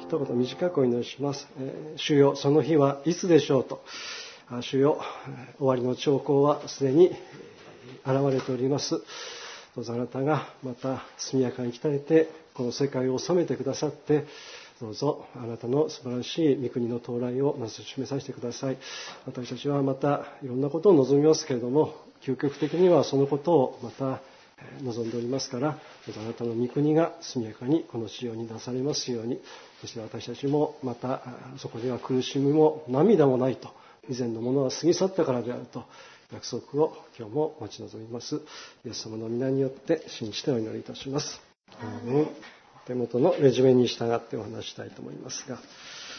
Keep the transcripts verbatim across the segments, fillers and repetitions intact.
一言短くお祈りします。えー、主よ、その日はいつでしょうと。主よ、終わりの兆候はすでに現れております。どうぞあなたがまた速やかに来たれて、この世界を治めてくださって、どうぞあなたの素晴らしい御国の到来をなす示させてください。私たちはまたいろんなことを望みますけれども、究極的にはそのことをまた望んでおりますから、どうぞあなたの御国が速やかにこの地上に出されますように、そして私たちもまたそこでは苦しみも涙もないと、以前のものは過ぎ去ったからであると約束を今日も待ち望みます。イエス様の皆によって信じてお祈りいたします。アーメン。手元のレジュメに従ってお話したいと思いますが、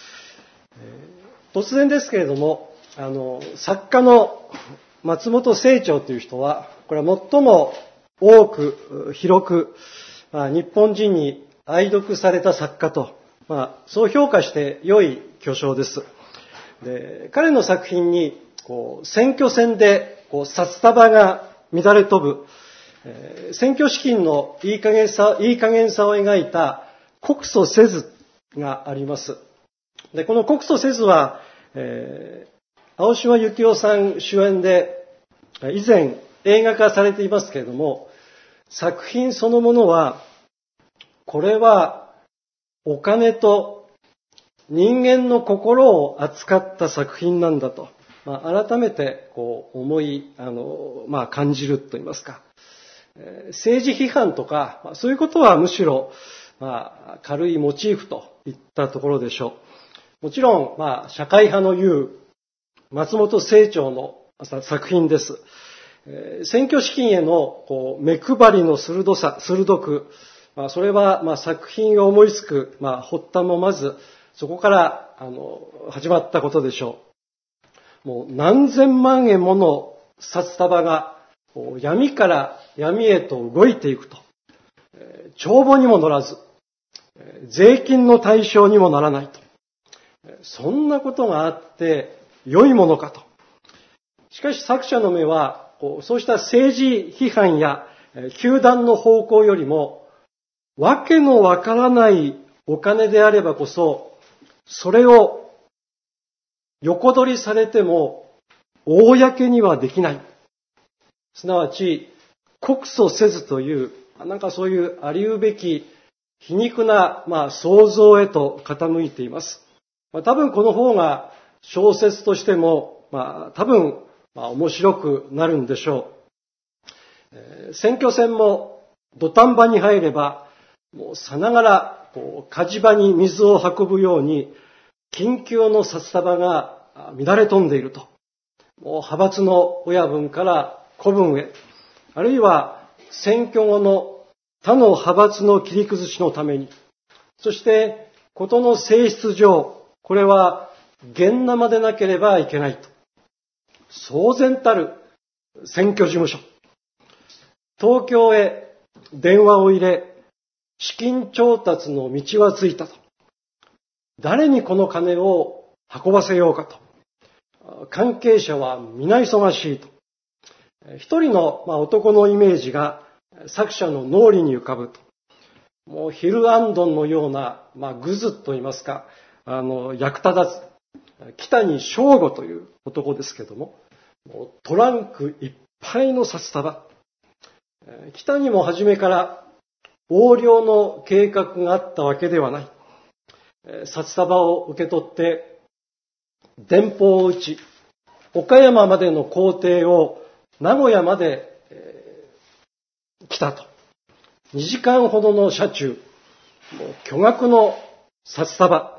えー、突然ですけれども、あの作家の松本清張という人は、これは最も多く広く、まあ、日本人に愛読された作家と、まあ、そう評価して良い巨匠です。で、彼の作品にこう選挙戦でこう札束が乱れ飛ぶ、えー、選挙資金のいい加減さ、いい加減さを描いた告訴せずがあります。で、この告訴せずは、えー、青島幸男さん主演で以前映画化されていますけれども、作品そのものは、これはお金と人間の心を扱った作品なんだと、まあ、改めてこう思い、あの、まあ、感じると言いますか、えー、政治批判とか、まあ、そういうことはむしろ、まあ、軽いモチーフといったところでしょう。もちろん、まあ、社会派の言う松本清張の作品です。えー、選挙資金へのこう目配りの鋭さ、鋭く、まあ、それはまあ作品を思いつく、まあ、発端もまずそこからあの始まったことでしょう。もう何千万円もの札束が闇から闇へと動いていくと、えー、帳簿にも乗らず、えー、税金の対象にもならないと、えー、そんなことがあって良いものかと。しかし作者の目はこうそうした政治批判や糾弾の方向よりも、わけのわからないお金であればこそ、それを横取りされても公にはできない。すなわち告訴せずという、なんかそういうありうべき皮肉な、まあ、想像へと傾いています。まあ、多分この方が小説としても、まあ、多分まあ、面白くなるんでしょう。えー、選挙戦も土壇場に入れば、もうさながらこう火事場に水を運ぶように緊急の札束が乱れ飛んでいると。もう派閥の親分から子分へ、あるいは選挙後の他の派閥の切り崩しのために、そして事の性質上、これは現生でなければいけないと。騒然たる選挙事務所。東京へ電話を入れ、資金調達の道はついたと。誰にこの金を運ばせようかと。関係者は皆忙しいと。一人の男のイメージが作者の脳裏に浮かぶと。もうヒルアンドンのような、まあ、グズと言いますか、あの役立たず。北に正吾という男ですけども、もうトランクいっぱいの札束。北にも初めから横領の計画があったわけではない。札束を受け取って電報を打ち、岡山までの行程を名古屋まで、えー、来たと。にじかんほどの車中、もう巨額の札束。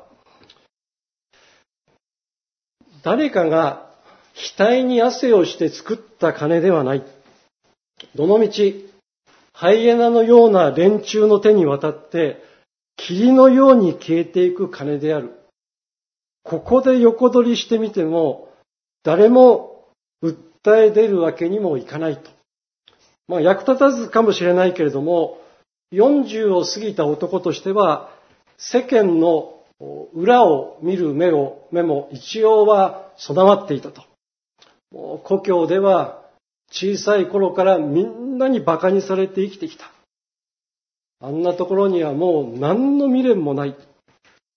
誰かが額に汗をして作った金ではない。どのみち、ハイエナのような連中の手に渡って、霧のように消えていく金である。ここで横取りしてみても、誰も訴え出るわけにもいかないと。まあ、役立たずかもしれないけれども、よんじゅうを過ぎた男としては、世間の裏を見る目を、目も一応は備わっていたと。もう故郷では小さい頃からみんなに馬鹿にされて生きてきた。あんなところにはもう何の未練もない。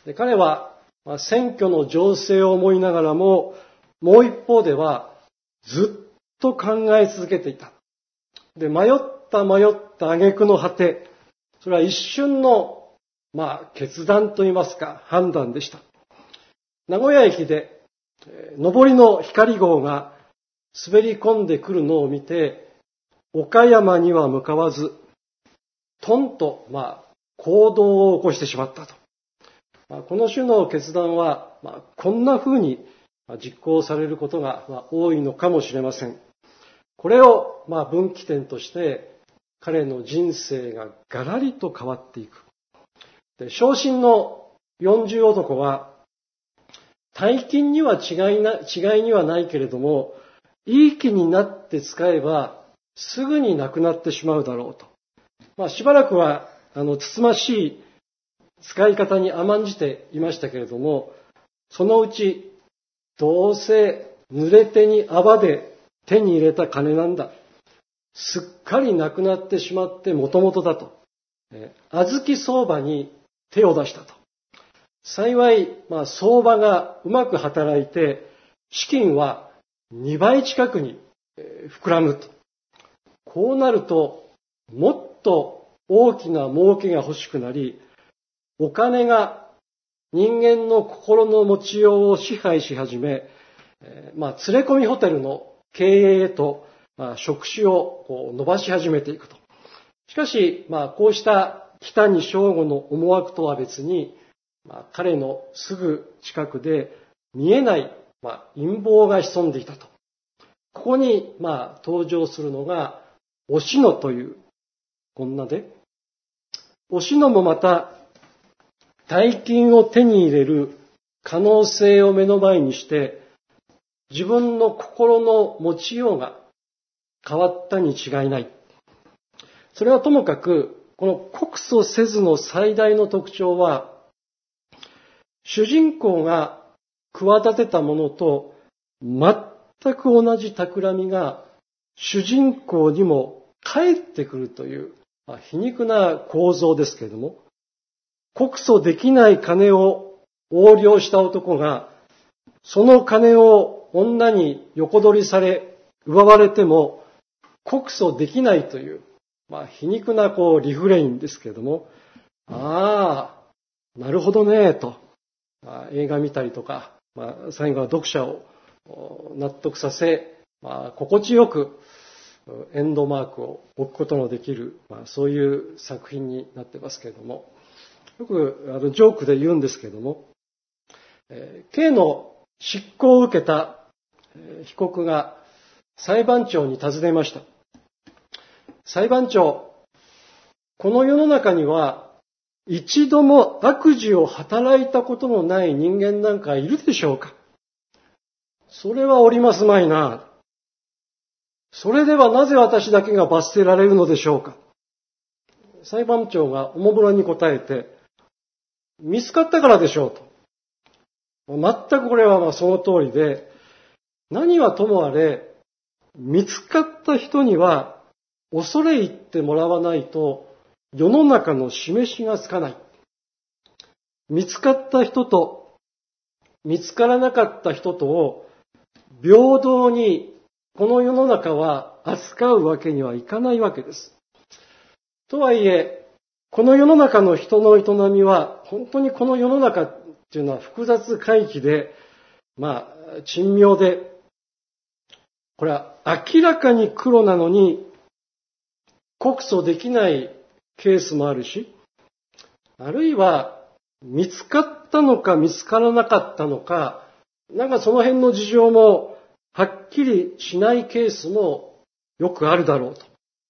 で彼は選挙の情勢を思いながらも、もう一方ではずっと考え続けていた。で、迷った迷った挙句の果て、それは一瞬の、まあ、決断といいますか、判断でした。名古屋駅で、上りの光号が滑り込んでくるのを見て、岡山には向かわず、トンと、まあ、行動を起こしてしまったと。まあ、この種の決断は、まあ、こんな風に実行されることが、まあ、多いのかもしれません。これを、まあ、分岐点として、彼の人生がガラリと変わっていく。で、昇進の四十男は、大金には違いな、違いにはないけれども、いい気になって使えば、すぐになくなってしまうだろうと。まあ、しばらくは、あの、つつましい使い方に甘んじていましたけれども、そのうち、どうせ濡れ手に泡で手に入れた金なんだ。すっかりなくなってしまってもともとだと。えー、小豆相場に手を出したと。幸い、まあ、相場がうまく働いて、資金はにばい近くに膨らむと。こうなると、もっと大きな儲けが欲しくなり、お金が人間の心の持ちようを支配し始め、まあ、連れ込みホテルの経営へと、まあ、職種をこう伸ばし始めていくと。しかし、まあ、こうした北に正吾の思惑とは別に、まあ、彼のすぐ近くで見えない、まあ、陰謀が潜んでいたと。ここに、まあ、登場するのが、おしのという女で、おしのもまた、大金を手に入れる可能性を目の前にして、自分の心の持ちようが変わったに違いない。それはともかく、この告訴せずの最大の特徴は、主人公が企てたものと全く同じ企みが主人公にも返ってくるという皮肉な構造ですけれども、告訴できない金を横領した男が、その金を女に横取りされ、奪われても告訴できないという、まあ、皮肉なこうリフレインですけれども、ああ、なるほどね、と。まあ、映画見たりとか、まあ、最後は読者を納得させ、まあ、心地よくエンドマークを置くことのできる、まあ、そういう作品になってますけれども、よくあのジョークで言うんですけれども、えー、刑の執行を受けた被告が裁判長に尋ねました。裁判長、この世の中には一度も悪事を働いたことのない人間なんかいるでしょうか？それはおりますまいな。それではなぜ私だけが罰せられるのでしょうか？裁判長がおもむろに答えて、見つかったからでしょうと。全くこれはまあその通りで、何はともあれ、見つかった人には恐れ入ってもらわないと世の中の示しがつかない。見つかった人と見つからなかった人とを平等にこの世の中は扱うわけにはいかないわけです。とはいえ、この世の中の人の営みは本当にこの世の中っていうのは複雑回帰で、まあ珍妙で、これは明らかに黒なのに告訴できないケースもあるし、あるいは見つかったのか見つからなかったのか、なんかその辺の事情もはっきりしないケースもよくあるだろうと。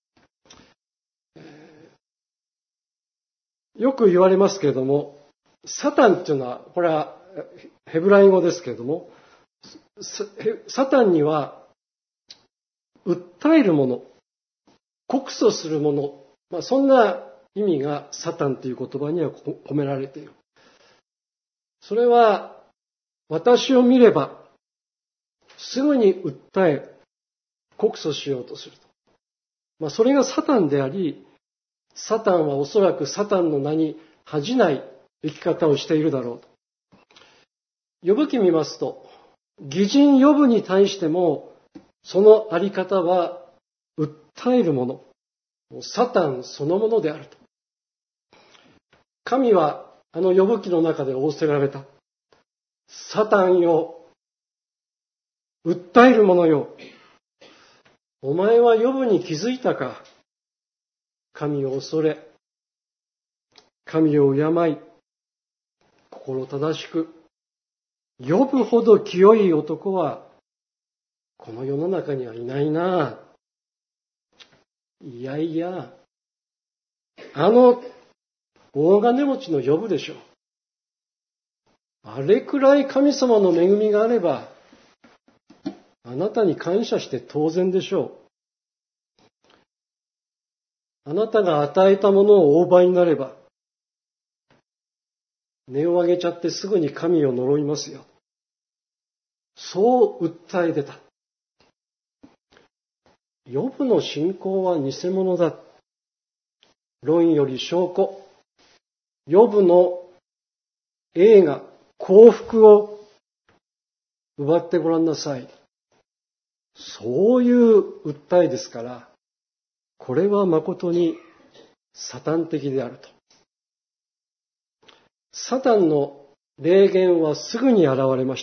よく言われますけれども、サタンっていうのは、これはヘブライ語ですけれども、サタンには訴えるもの、告訴するもの、まあ、そんな意味がサタンという言葉には込められている。それは私を見ればすぐに訴え告訴しようとすると。まあ、それがサタンであり、サタンはおそらくサタンの名に恥じない生き方をしているだろうと。ヨブ記見ますと、義人ヨブに対しても、そのあり方は訴えるもの、サタンそのものであると。神はあのヨブ記の中で仰せられた。サタンよ、訴えるものよ。お前はヨブに気づいたか。神を恐れ、神を敬い、心正しく、ヨブほど清い男は、この世の中にはいないな。いやいや、あの大金持ちのヨブでしょう。あれくらい神様の恵みがあれば、あなたに感謝して当然でしょう。あなたが与えたものを大倍になれば、音を上げちゃってすぐに神を呪いますよ。そう訴え出た。ヨブの信仰は偽物だ。論より証拠。ヨブの栄華、幸福を奪ってごらんなさい。そういう訴えですから、これは誠にサタン的であると。サタンの霊言はすぐに現れました。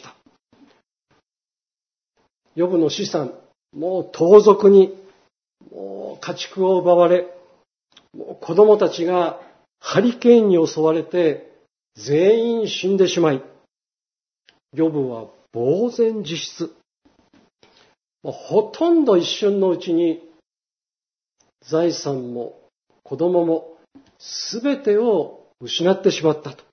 ヨブの資産、もう盗賊に、もう家畜を奪われ、もう子供たちがハリケーンに襲われて全員死んでしまい、ヨブは呆然自失。ほとんど一瞬のうちに財産も子供もすべてを失ってしまったと。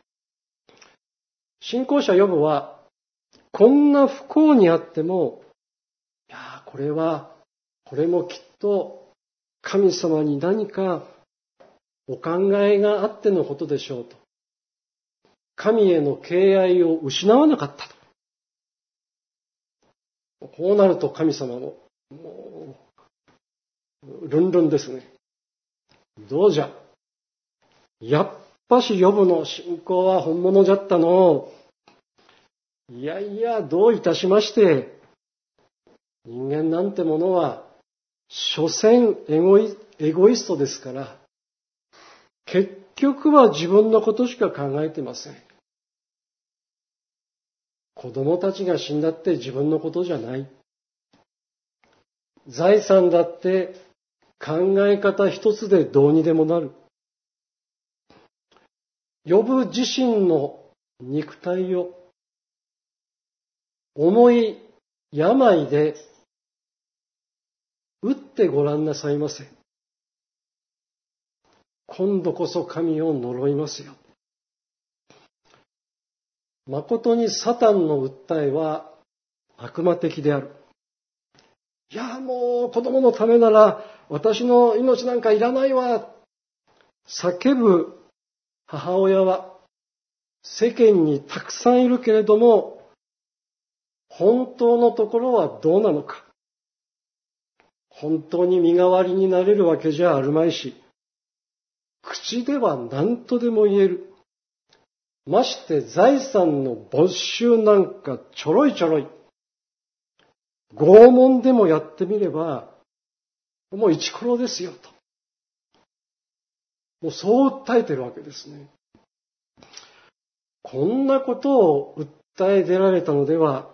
信仰者ヨブはこんな不幸にあっても、いやこれはこれもきっと神様に何かお考えがあってのことでしょうと。神への敬愛を失わなかったと。こうなると神様も、もう、ルンルンですね。どうじゃ。やっぱしヨブの信仰は本物じゃったの。いやいや、どういたしまして。人間なんてものは、所詮エゴイ、エゴイストですから、結局は自分のことしか考えてません。子供たちが死んだって自分のことじゃない。財産だって考え方一つでどうにでもなる。ヨブ自身の肉体を重い病で打ってごらんなさいませ。今度こそ神を呪いますよ。誠にサタンの訴えは悪魔的である。いや、もう子供のためなら私の命なんかいらないわ。叫ぶ母親は世間にたくさんいるけれども、本当のところはどうなのか。本当に身代わりになれるわけじゃあるまいし、口では何とでも言える。まして財産の没収なんかちょろいちょろい。拷問でもやってみれば、もうイチコロですよと。もうそう訴えてるわけですね。こんなことを訴え出られたのでは、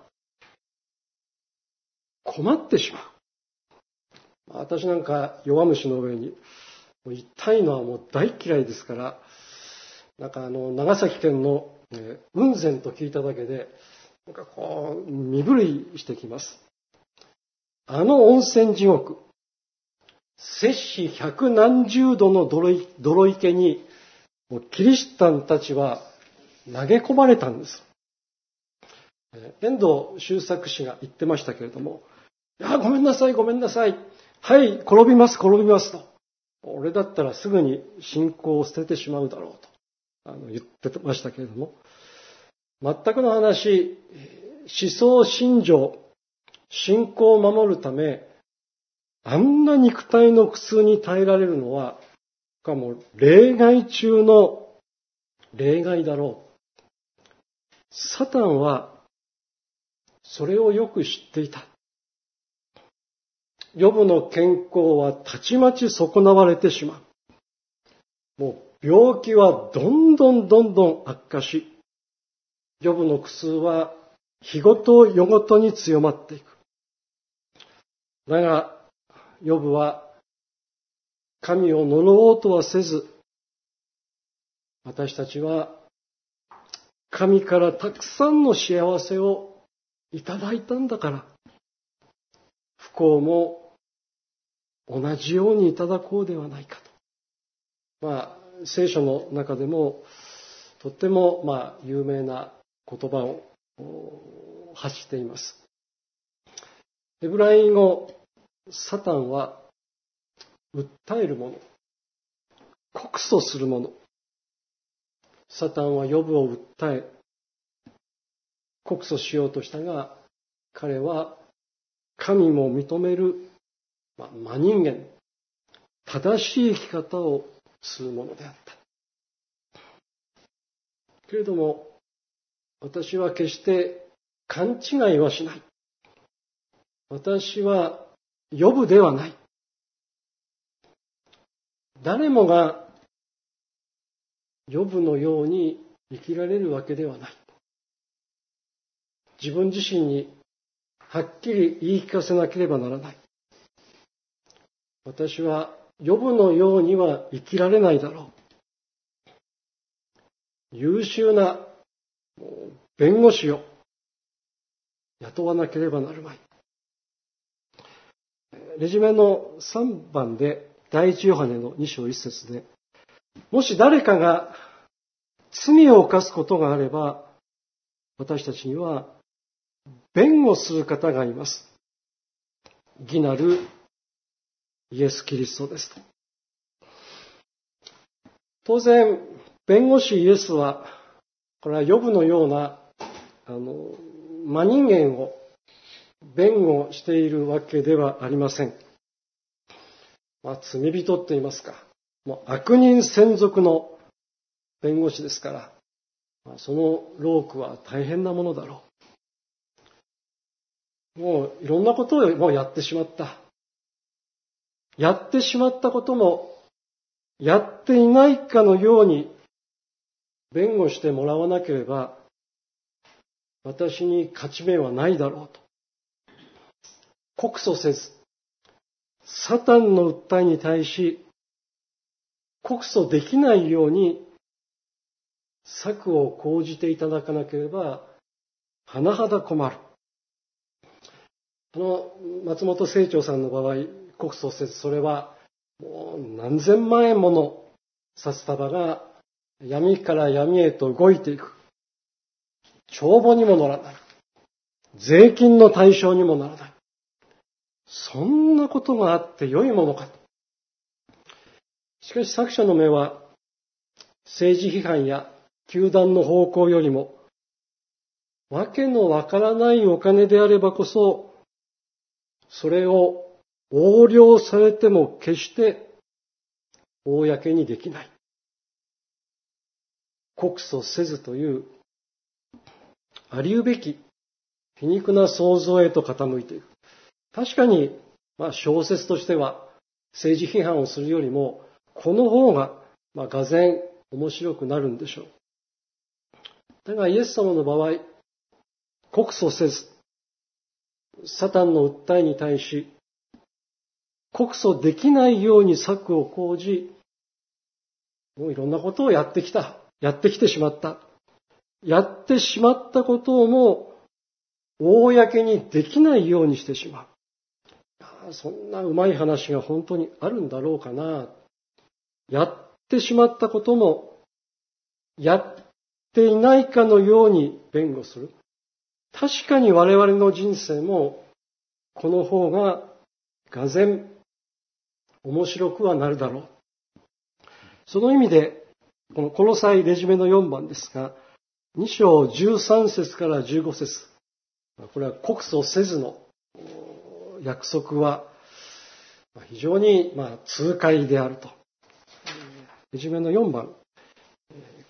困ってしまう。私なんか弱虫の上に、痛いのはもう大嫌いですから、なんかあの、長崎県の、えー、雲仙と聞いただけで、なんかこう、身震いしてきます。あの温泉地獄、摂氏百何十度の泥い、泥池に、もうキリシタンたちは投げ込まれたんです。えー、遠藤周作氏が言ってましたけれども、いや、ごめんなさい、ごめんなさい。はい、転びます、転びますと。俺だったらすぐに信仰を捨ててしまうだろうと。あの言ってましたけれども、全くの話、思想信条、信仰を守るため、あんな肉体の苦痛に耐えられるのは、もう例外中の例外だろう。サタンはそれをよく知っていた。ヨブの健康はたちまち損なわれてしまう。もう病気はどんどんどんどん悪化し、ヨブの苦痛は日ごと夜ごとに強まっていく。だが、ヨブは神を呪おうとはせず、私たちは神からたくさんの幸せをいただいたんだから、不幸も同じようにいただこうではないかと。まあ、聖書の中でもとってもまあ有名な言葉を発しています。ヘブライ語、サタンは訴えるもの、告訴するもの。サタンはヨブを訴え、告訴しようとしたが、彼は神も認める、まあ、真人間、正しい生き方をするものであった。けれども、私は決して勘違いはしない。私はヨブではない。誰もがヨブのように生きられるわけではない。自分自身にはっきり言い聞かせなければならない。私はヨブのようには生きられないだろう。優秀な弁護士を雇わなければなるまい。レジュメのさんばんで第一ヨハネのに章いち節で、もし誰かが罪を犯すことがあれば、私たちには弁護する方がいます。義なるイエス・キリストですと。当然、弁護士イエスは、これはヨブのような、あの、真人間を弁護しているわけではありません。まあ、罪人って言いますか。もう悪人専属の弁護士ですから、まあ、その労苦は大変なものだろう。もういろんなことをもうやってしまった。やってしまったことも、やっていないかのように弁護してもらわなければ、私に勝ち目はないだろうと。告訴せず、サタンの訴えに対し、告訴できないように策を講じていただかなければ、甚だ困る。あの、松本清張さんの場合、告訴せず、それはもう何千万円もの札束が闇から闇へと動いていく。帳簿にもならない。税金の対象にもならない。そんなことがあって良いものか。しかし作者の目は、政治批判や球団の方向よりも、わけのわからないお金であればこそ、それを横領されても決して公にできない。告訴せずという、ありうべき皮肉な想像へと傾いていく。確かに、まあ、小説としては政治批判をするよりも、この方が、まあ、がぜん面白くなるんでしょう。だがイエス様の場合、告訴せず、サタンの訴えに対し、告訴できないように策を講じ、もういろんなことをやってきた。やってきてしまった。やってしまったことをも公にできないようにしてしまう。そんなうまい話が本当にあるんだろうかな。やってしまったこともやっていないかのように弁護する。確かに我々の人生もこの方ががぜん面白くはなるだろう。その意味でこのコロサイレジュメのよんばんですが、に章じゅうさん節からじゅうご節、これは告訴せずの約束は非常にまあ痛快であると。レジュメのよんばん、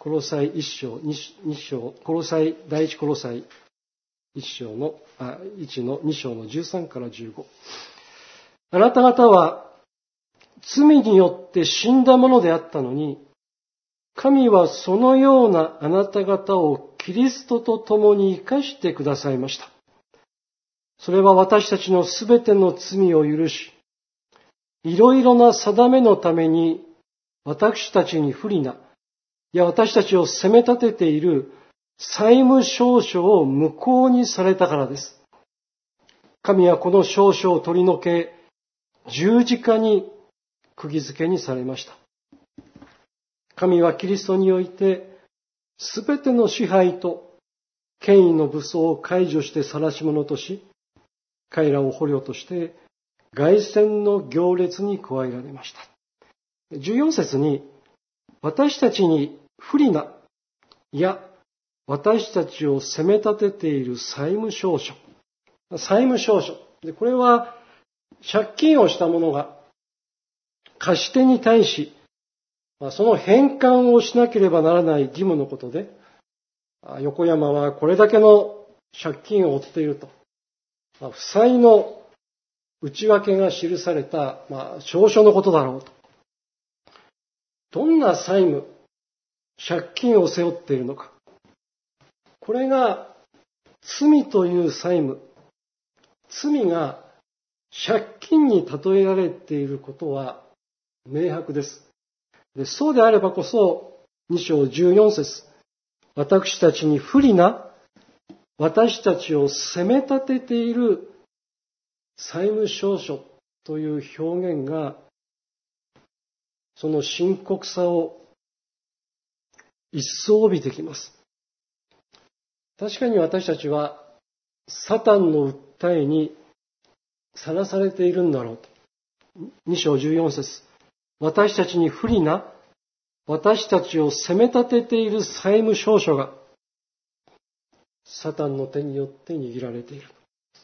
コロサイ一章、二章、コロサイ、第一コロサイ一章の、あ、一の二章の十三から十五。あなた方は罪によって死んだものであったのに、神はそのようなあなた方をキリストと共に生かしてくださいました。それは私たちのすべての罪を許し、いろいろな定めのために私たちに不利な、いや私たちを責め立てている債務証書を無効にされたからです。神はこの証書を取り除け、十字架に釘付けにされました。神はキリストにおいて、すべての支配と権威の武装を解除して晒し者とし、彼らを捕虜として凱旋の行列に加えられました。じゅうよん節に、私たちに不利な、いや、私たちを責め立てている債務証書。債務証書。で、これは、借金をした者が貸し手に対し、その返還をしなければならない義務のことで、横山はこれだけの借金を負っていると。負債の内訳が記された、まあ、証書のことだろうと。どんな債務、借金を背負っているのか。これが罪という債務。罪が借金に例えられていることは明白です。で、そうであればこそ、に章じゅうよん節、私たちに不利な、私たちを責め立てている債務証書という表現が、その深刻さを一層帯びてきます。確かに私たちは、サタンの訴えにさらされているんだろうと。に章じゅうよん節、私たちに不利な、私たちを責め立てている債務証書が、サタンの手によって握られている。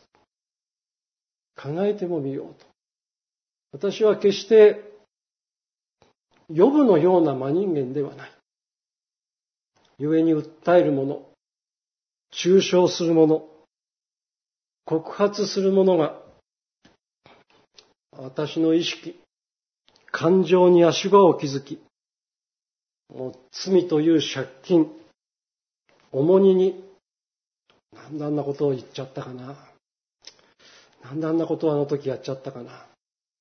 考えてもみようと。私は決して、ヨブのような真人間ではない。故に訴える者、中傷する者、告発する者が、私の意識、感情に足場を築き、もう罪という借金、重荷に、なんであんなことを言っちゃったかな。なんであんなことをあの時やっちゃったかな。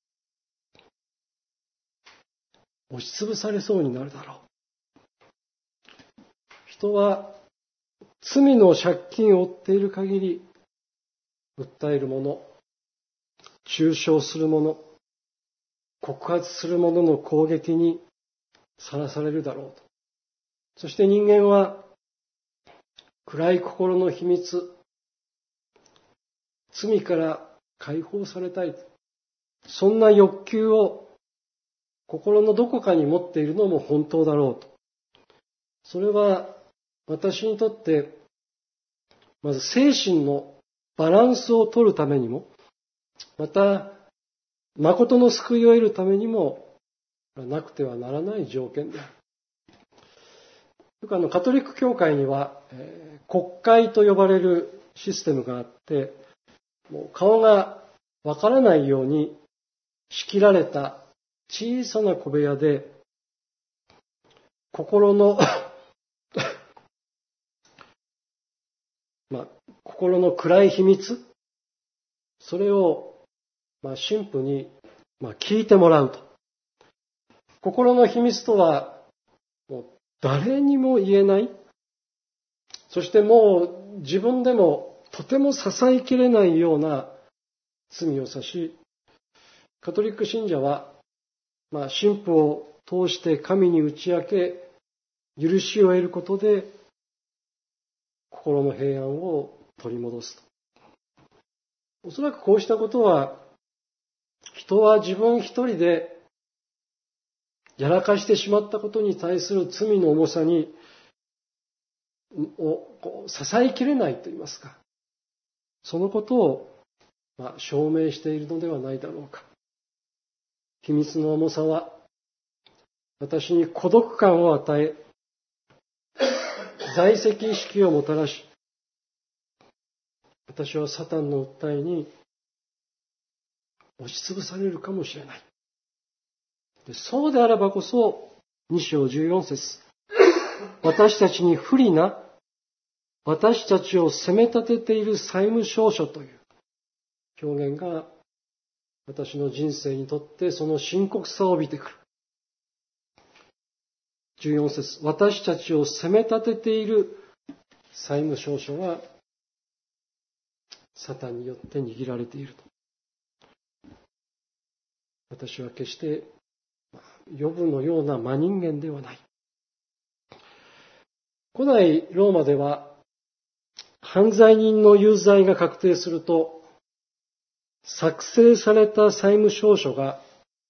押しつぶされそうになるだろう。人は罪の借金を負っている限り、訴える者、中傷する者、告発する者の攻撃にさらされるだろうと。そして人間は暗い心の秘密、罪から解放されたい。そんな欲求を心のどこかに持っているのも本当だろうと。それは私にとってまず精神のバランスを取るためにも、また誠の救いを得るためにもなくてはならない条件である。よくあのカトリック教会には、えー、国会と呼ばれるシステムがあって、もう顔がわからないように仕切られた小さな小部屋で、心のまあ、心の暗い秘密、それを、まあ、神父に、まあ、聞いてもらうと。心の秘密とは、もう誰にも言えない。そしてもう自分でもとても支えきれないような罪を指し、カトリック信者は、まあ、神父を通して神に打ち明け、許しを得ることで、心の平安を取り戻すと。おそらくこうしたことは、人は自分一人でやらかしてしまったことに対する罪の重さにを支えきれないと言いますか、そのことを、まあ、証明しているのではないだろうか。秘密の重さは私に孤独感を与え、 在籍意識をもたらし、私はサタンの訴えに押しつぶされるかもしれない。でそうであればこそ、に章じゅうよん節、私たちに不利な、私たちを責め立てている債務証書という表現が私の人生にとってその深刻さを帯びてくる。じゅうよん節、私たちを責め立てている債務証書はサタンによって握られていると。私は決してヨブのような真人間ではない。古代ローマでは犯罪人の有罪が確定すると、作成された債務証書が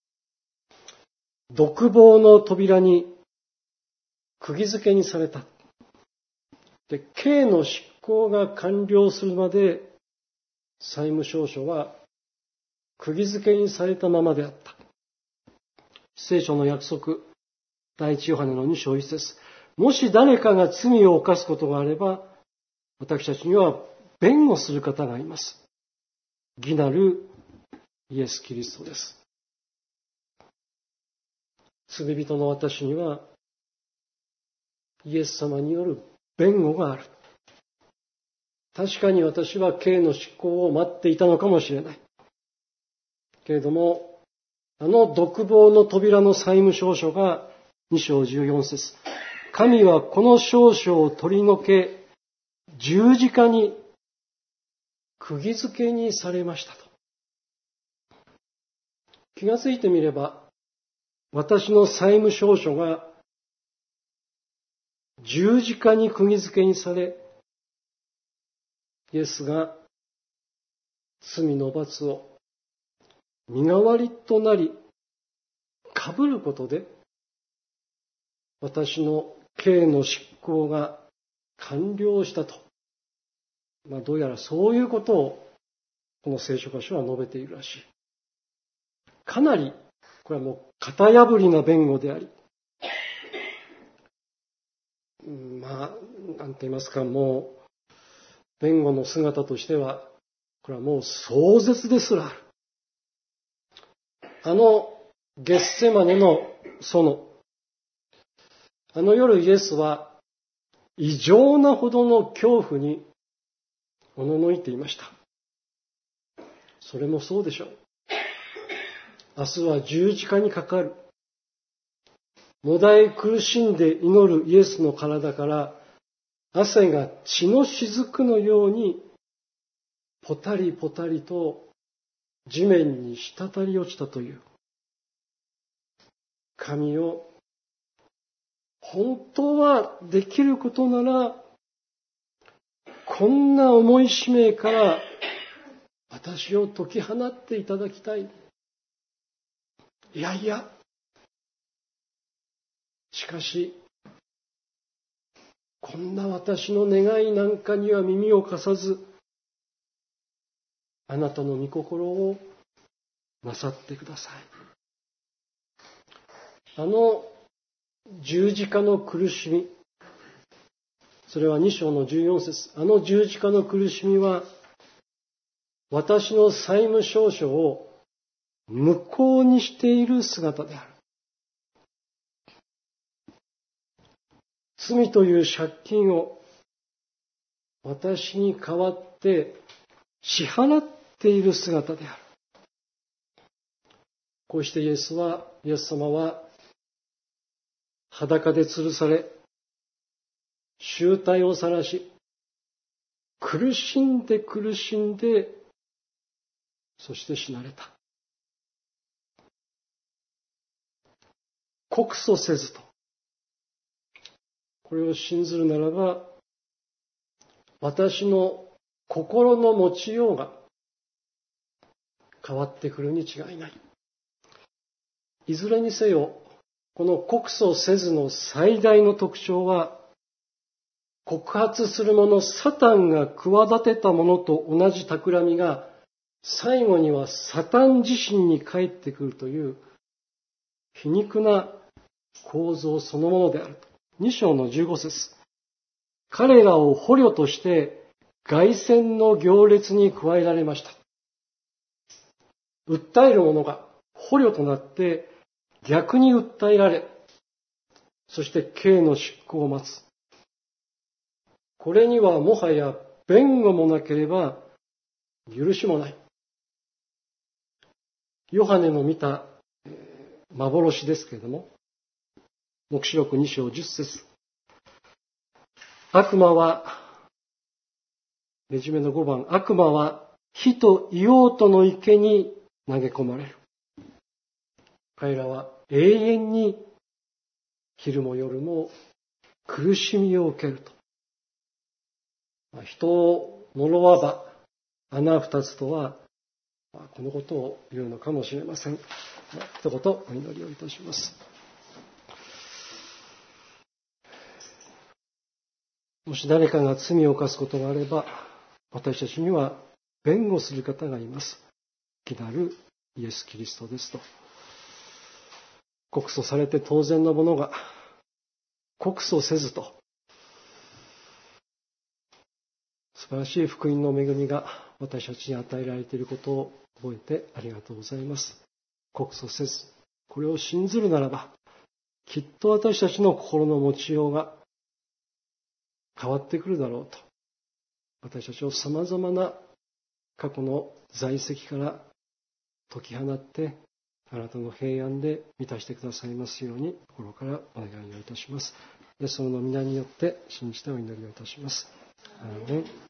独房の扉に釘付けにされた。で、刑の執行が完了するまで債務証書は釘付けにされたままであった。聖書の約束、第一ヨハネのに章いち節、もし誰かが罪を犯すことがあれば、私たちには弁護する方がいます。義なるイエス・キリストです。罪人の私にはイエス様による弁護がある。確かに私は刑の執行を待っていたのかもしれない。けれども、あの独房の扉の債務証書がに章じゅうよん節、神はこの証書を取り除け、十字架に釘付けにされましたと。気がついてみれば、私の債務証書が十字架に釘付けにされ、イエスが罪の罰を身代わりとなり、被ることで、私の刑の執行が完了したと。まあ、どうやらそういうことを、この聖書箇所は述べているらしい。かなり、これはもう型破りな弁護であり、まあ、なんて言いますか、もう、弁護の姿としては、これはもう壮絶ですらある。あのゲッセマネの園、あの夜イエスは異常なほどの恐怖におののいていました。それもそうでしょう。明日は十字架にかかる。もだえ苦しんで祈るイエスの体から汗が血の雫のようにポタリポタリと地面に滴り落ちたという。神よ、本当はできることなら、こんな重い使命から私を解き放っていただきたい。いやいや、しかし、こんな私の願いなんかには耳を貸さず、あなたの御心をなさってください。あの十字架の苦しみ、それはに章のじゅうよん節、あの十字架の苦しみは、私の債務証書を無効にしている姿である。罪という借金を私に代わって支払っている姿である。こうしてイエスは、イエス様は裸で吊るされ、醜態を晒し、苦しんで苦しんで、そして死なれた。告訴せずと。これを信ずるならば、私の心の持ちようが変わってくるに違いない。いずれにせよ、この告訴せずの最大の特徴は、告発する者サタンが企てたものと同じ企みが、最後にはサタン自身に返ってくるという皮肉な構造そのものであると。に章のじゅうご節。 彼らを捕虜として凱旋の行列に加えられました。訴える者が捕虜となって逆に訴えられ、そして刑の執行を待つ。これにはもはや弁護もなければ許しもない。ヨハネの見た幻ですけれども、黙示録に章じゅっ節。悪魔は、レジュメのごばん、悪魔は火と硫黄との池に投げ込まれる。彼らは永遠に昼も夜も苦しみを受けると。人を呪わば穴二つとは、このことを言うのかもしれません。一言お祈りをいたします。もし誰かが罪を犯すことがあれば、私たちには弁護する方がいます。義なるイエス・キリストですと。告訴されて当然のものが告訴せずと、素晴らしい福音の恵みが私たちに与えられていることを覚えてありがとうございます。告訴せず、これを信ずるならば、きっと私たちの心の持ちようが変わってくるだろうと。私たちを様々な過去の在籍から解き放って、あなたの平安で満たしてくださいますように心からお願いをいたします。イエスの皆によって信じてお祈りをいたします。アーメン。